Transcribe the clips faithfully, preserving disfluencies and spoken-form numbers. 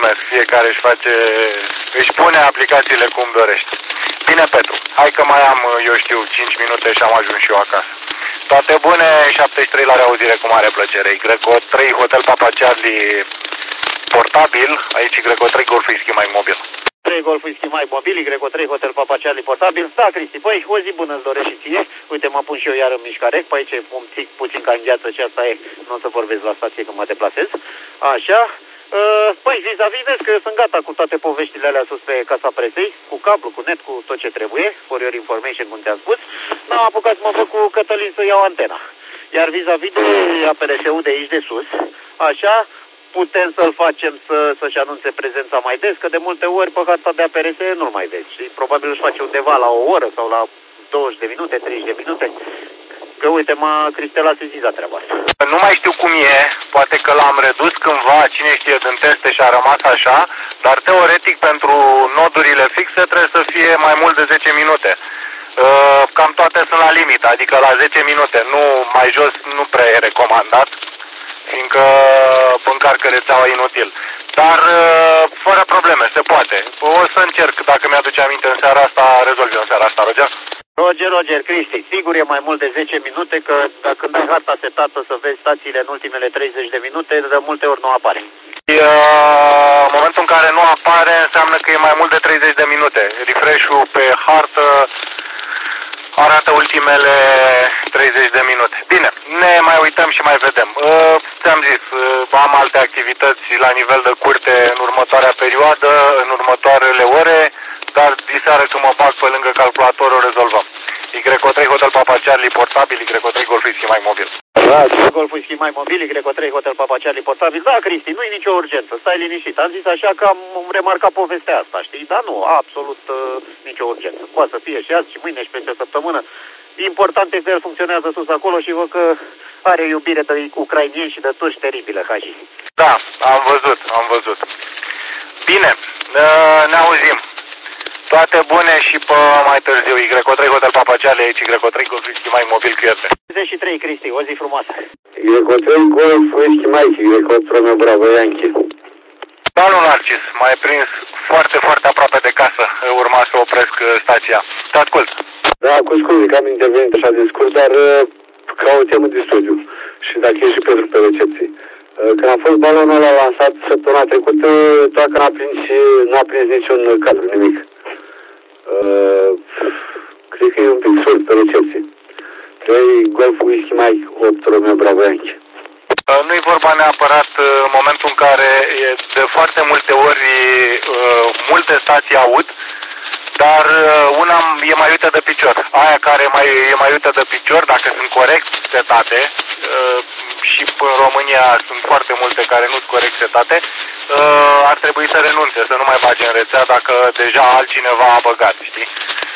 mulțumesc. Fiecare își face, își pune aplicațiile cum dorește. Bine, Petru, hai că mai am, eu știu, cinci minute și am ajuns și eu acasă. Toate bune, șaptezeci și trei la reauzire cu mare plăcere. Greco trei, Hotel Papa Charlie portabil, aici Greco trei, Golf Whisky mai mobil. trei Golf Whisky mai mobil, Greco trei, Hotel Papa Charlie portabil. Da, Cristi, păi o zi bună îți doresc și ție. Uite, mă pun și eu iar în mișcare, pe aici un pic, puțin ca în gheață și asta e, nu o să vorbesc la stație când mă deplasez. Așa. Uh, păi, vis-a-vis, vezi că sunt gata cu toate poveștile alea sus pe Casa Presei, cu cablu, cu net, cu tot ce trebuie, for your information, cum te-am spus. N-am apucat să mă fac cu Cătălin să iau antena. Iar vis-a-vis de A P R S-ul de aici de sus, așa, putem să-l facem să, să-și anunțe prezența mai des, că de multe ori pe harta de A P R S nu mai vezi. Și probabil își face undeva la o oră sau la douăzeci de minute, treizeci de minute. Că uite, mă, Cristela a sezizat treaba asta. Nu mai știu cum e, poate că l-am redus cândva, cine știe, din teste și a rămas așa, dar teoretic pentru nodurile fixe trebuie să fie mai mult de zece minute. Cam toate sunt la limită, adică la zece minute, nu mai jos nu prea e recomandat, fiindcă încarcă rețeaua inutil. Dar fără probleme, se poate. O să încerc, dacă mi-aduce aminte în seara asta, rezolv eu în seara asta, Roger? Roger, Roger, Cristi, sigur e mai mult de zece minute, că când ai harta setată să vezi stațiile în ultimele treizeci de minute, de multe ori nu apare. În momentul în care nu apare, înseamnă că e mai mult de treizeci de minute. Refresh-ul pe hartă arată ultimele treizeci de minute. Bine, ne mai uităm și mai vedem. Uh, ți-am zis, uh, am alte activități la nivel de curte în următoarea perioadă, în următoarele ore, dar diseară când mă bag pe lângă calculator o rezolvăm. Greco trei, Hotel Papa Charlie portabil, Greco trei, Golf Whisky mai mobil. Da, Golf Whisky mai mobil, Greco trei, Hotel Papa Charlie portabil. Da, Cristi, nu e nicio urgență, stai liniștit. Am zis așa că am remarcat povestea asta, știi? Dar nu, absolut uh, nicio urgență. Poate să fie și azi și mâine și peste o săptămână. Important e că el funcționează sus acolo și văd că are iubire de ucrainieni și de turci teribilă, Haji. Da, am văzut, am văzut. Bine, uh, ne auzim. Toate bune și pe mai târziu. Greco trei, Hotel Papa Charlie, aici Greco trei, Golf Whisky mai mobil cu ierte. treizeci și trei, Cristi, o zi frumoasă. Greco trei, Golf Whisky mai, Greco trei, Bravo Yankee. Da, nu, Narcis, m-ai prins foarte, foarte aproape de casă. Urma să opresc stația. Te ascult. Da, cu scuze că am intervenit așa de scurt, dar ca o temă de studiu. Și dacă e și Petru pe recepție. Când a fost balonul ăla lansat săptămâna trecută, toată n-a prins, n-a prins niciun cadru, nimic. Uh, cred că e un pic surd pe recepție. trei Golf Whisky mai, opt Romeo Bravo Yankee. Uh, nu-i vorba neapărat uh, în momentul în care e, de foarte multe ori uh, multe stații aud, dar uh, una e mai uită de picior. Aia care mai, e mai uită de picior, dacă sunt corect setate, uh, și în România sunt foarte multe care nu sunt corect setate, uh, ar trebui să renunțe, să nu mai bage în rețea dacă deja altcineva a băgat, știi?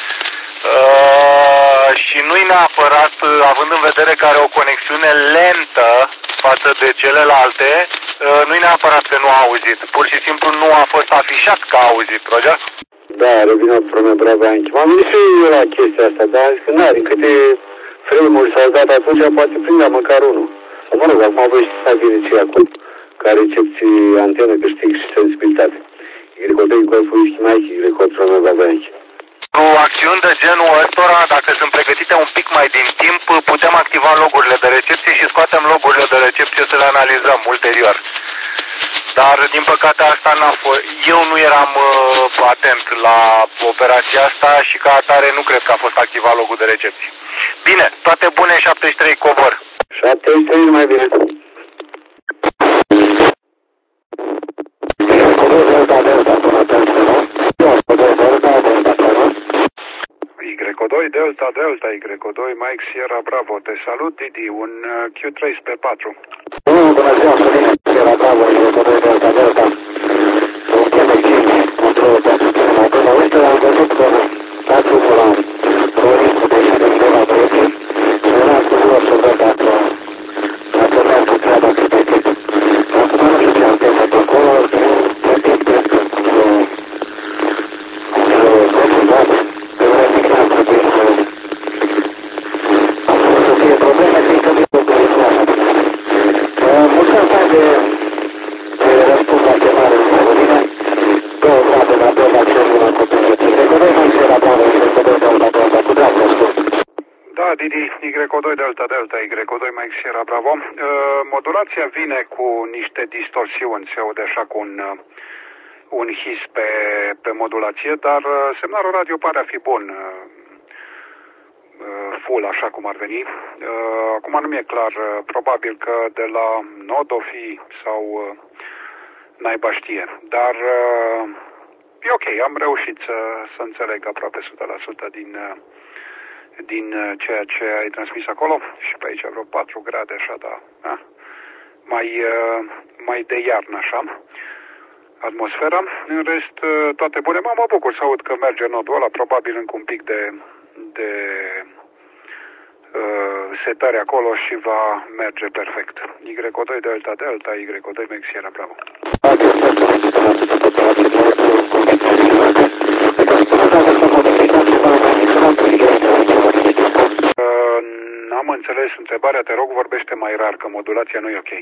Uh, și nu-i neapărat, având în vedere că are o conexiune lentă față de celelalte, uh, nu-i neapărat că nu a auzit. Pur și simplu nu a fost afișat că a auzit, Roger? Da, revină Romeo Bravo Yankee. M-am gândit și eu la chestia asta, dar zic că n-are, câte frame-uri s-au dat atunci, poate prindea măcar unul. Sau mă rog, acum voi știți să vine ce acum, ca recepție, antenă, câștig și sensibilitate. Greco trei, Golf Whisky Mike, Greco trei, Romeo Bravo Yankee. Cu acțiuni de genul ăstora, dacă sunt pregătite un pic mai din timp, putem activa logurile de recepție și scoatem logurile de recepție să le analizăm ulterior. Dar, din păcate, asta n-a fost. Eu nu eram uh, atent la operația asta și ca atare nu cred că a fost activat logul de recepție. Bine, toate bune, șaptezeci și trei, cobor. șaptezeci și trei, mai bine. Greco doi, Delta, Delta, Greco doi, Mike Sierra Bravo. Te salut, Didi, un Q trei pe patru. Bună ziua, Sorin, Sierra Bravo, Greco doi, Delta, Delta. Un Quebec cinci, controlul pentru prima. Până uite, am văzut că patru volan, Rorin cu deșire de la Brății, și era curios să văd dacă dacă merge treaba cât de cât. Acum nu știu ce am temă pe acolo, practic, cred că vreo confundat, teoretic n-am trebuit să am vrut să fie probleme, fiindcă nu e o perioadă. Mulțumesc de răspuns la chemare. seara, Didi, Y doi Delta Delta, Y doi Mike Sierra Bravo. Uh, modulația vine cu niște distorsiuni, se aude așa cu un, uh, un his pe, pe modulație, dar uh, semnalul radio pare a fi bun, uh, uh, full așa cum ar veni. Uh, acum nu mi-e clar, uh, probabil că de la nod o fi sau uh, naiba știe, dar uh, e ok, am reușit să, să înțeleg aproape o sută la sută din... Uh, din ceea ce ai transmis acolo și pe aici vreo patru grade așa, da, da. Mai, mai de iarnă așa atmosfera. În rest toate bune. Mă, mă bucur să aud că merge nodul ăla, probabil încă un pic de, de uh, setare acolo și va merge perfect. Y doi Delta Delta, Y doi Mike Sierra Bravo. N-am înțeles întrebarea, te rog, vorbește mai rar, că modulația nu e ok.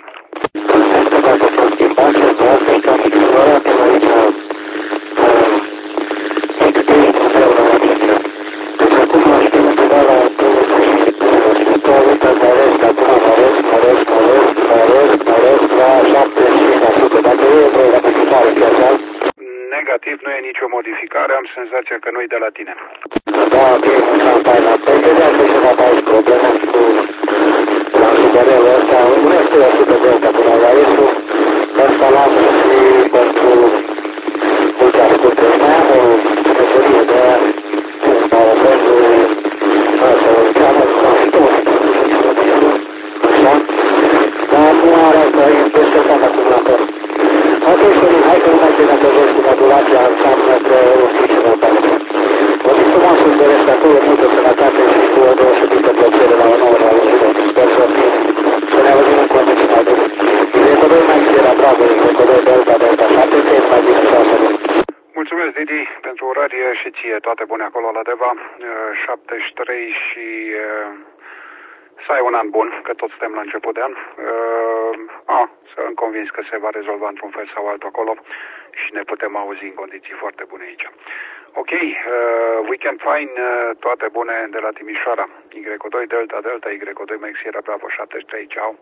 Negativ, nu e nicio modificare, am senzația că nu-i de la tine. Da, bine, campania. Păi vedeam că ceva mai aici probleme cu transferele astea. Nu este o sută de ăsta până la restul. Ăsta lasă și pentru multe asculte. Mai am o meserie de aia. Sau pentru asta, o cheamă, sau și tot. Așa? Dar nu are asta, e descărcat acumulator. Ok, Sorin, hai că nu mai știu dacă vezi cu modulația înseamnă că o știu și mult. O zic cum am să-ți doresc acolo multă sănătate și cu o deosebită plăcere la o nouă realizare. Sper să fie, să ne auzim în continuare. Y doi Mike Sierra Bravo, Y doi Delta Delta șapte, că e mai bine să luni. Mulțumesc, Didi, pentru orarie și ție. Toate bune acolo la Deva. șaptezeci și trei și să ai un an bun, că toți suntem la început de an. A, sunt convins că se va rezolva într-un fel sau altul acolo și ne putem auzi în condiții foarte bune aici. Ok, uh, Weekend Fine, uh, toate bune de la Timișoara. Y doi Delta Delta, Y doi Mike Sierra Bravo șaptezeci și trei, ceau.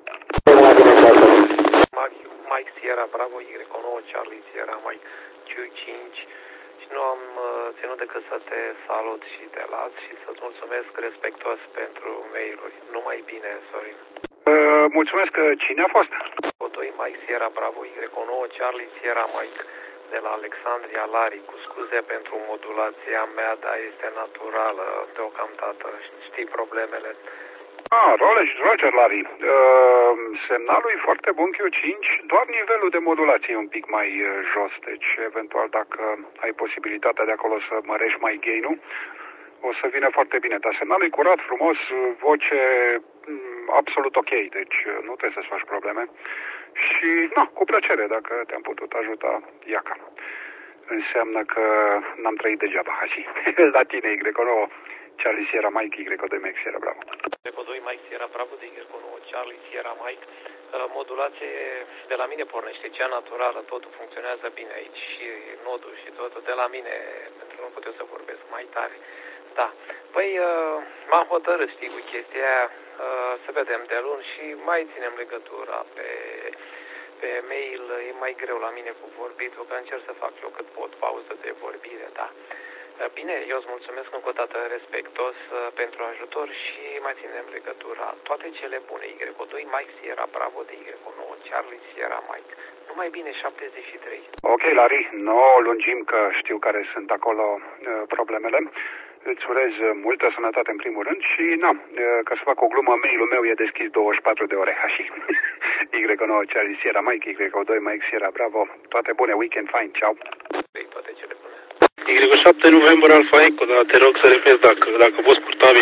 Mike Sierra Bravo, Y nouă Charlie Sierra Mike Q cinci. Și nu am uh, ținut decât să te salut și te las și să-ți mulțumesc respectuos pentru mail-uri. Numai bine, Sorin. Uh, mulțumesc, cine a fost? doi Mike Sierra Bravo, Y nouă Charlie Sierra Mike de la Alexandria Lari, cu scuze pentru modulația mea, dar este naturală deocamdată, știi problemele. Ah, Roger Lari, uh, semnalul e foarte bun Q cinci, doar nivelul de modulație e un pic mai uh, jos, deci eventual dacă ai posibilitatea de acolo să mărești mai gain-ul, o să vină foarte bine, dar semnalul e curat, frumos, voce absolut ok, deci nu trebuie să-ți faci probleme. Și, nu, cu plăcere, dacă te-am putut ajuta, iaca. Înseamnă că n-am trăit degeaba, așa. La tine, Y nouă, Charlie Sierra Mike, Y doi Mike Sierra Bravo. Y doi Mike Sierra Bravo de Y nouă Charlie Sierra Mike. Modulație de la mine pornește, cea naturală, totul funcționează bine aici și nodul și totul de la mine, pentru că nu pot eu să vorbesc mai tare. Da, păi m-am hotărât, știi, cu chestia aia, să vedem de luni și mai ținem legătura pe, pe mail, e mai greu la mine cu vorbitul, că încerc să fac eu cât pot pauză de vorbire, da. Bine, eu îți mulțumesc încă o dată respectos pentru ajutor și mai ținem legătura. Toate cele bune, Y doi Mike Sierra Bravo de Y nouă Charlie Sierra Mike. Numai bine, șaptezeci și trei. Ok, Larry, nu o lungim că știu care sunt acolo uh, problemele. Îți urez multă sănătate în primul rând și, na, ca să fac o glumă, mail-ul meu e deschis douăzeci și patru de ore, așa. Y nouă Charlie Sierra Mike, Y doi Mike Sierra Bravo, toate bune, weekend fine, ceau. Toate cele bune. Y șapte November Alpha Echo, dar te rog să repezi dacă, dacă poți purtabil.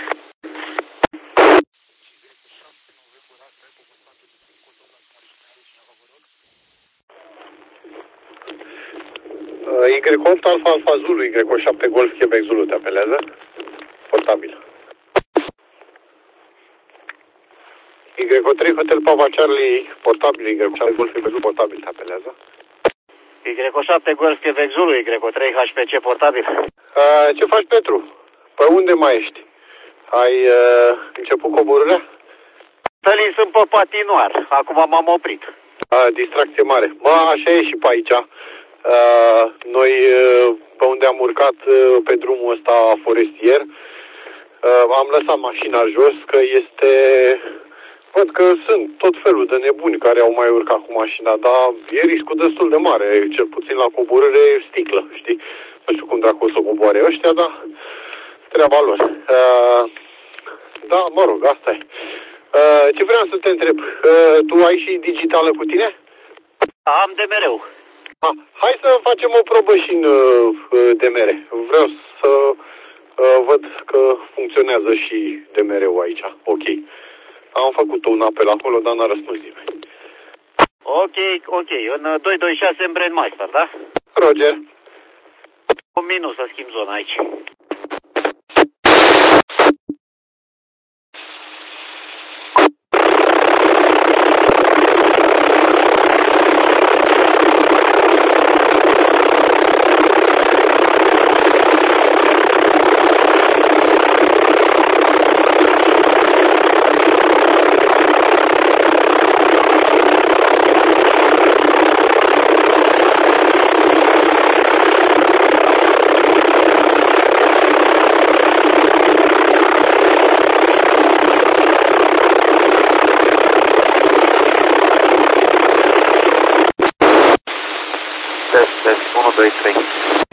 Y opt Alpha Alpha Zulu, Y șapte Golf Quebec Zulu te apelează. Portabil. Y trei Hotel Papa Charlie, portabil, Y șapte Golf Quebec Zulu, portabil te apelează. Y șapte Golf Quebec Zulu, Y trei H P C portabil. Uh, ce faci, Petru? Pe unde mai ești? Ai uh, început coborârea? Tălii sunt pe patinoar. Acum m-am oprit. A, distracție mare. Mă, așa e și pe aici. Uh, noi, uh, pe unde am urcat uh, pe drumul ăsta forestier, uh, am lăsat mașina jos, că este... Văd că sunt tot felul de nebuni care au mai urcat cu mașina, dar e riscul destul de mare, cel puțin la coborâre sticlă, știi? Nu știu cum dracu o să coboare ăștia, dar treaba lor. Uh, da, mă rog, asta e. Uh, ce vreau să te întreb, uh, tu ai și digitală cu tine? Am de mereu. Ah, hai să facem o probă și în uh, D M R. Vreau să uh, văd că funcționează și D M R-ul aici. Ok. Am făcut un apel acolo, dar n-a răspuns nimeni. Ok, ok. În doi doi șase în Brandmeister, da? Roger. Un minut să schimb zona aici. Test, test, unu, doi, trei.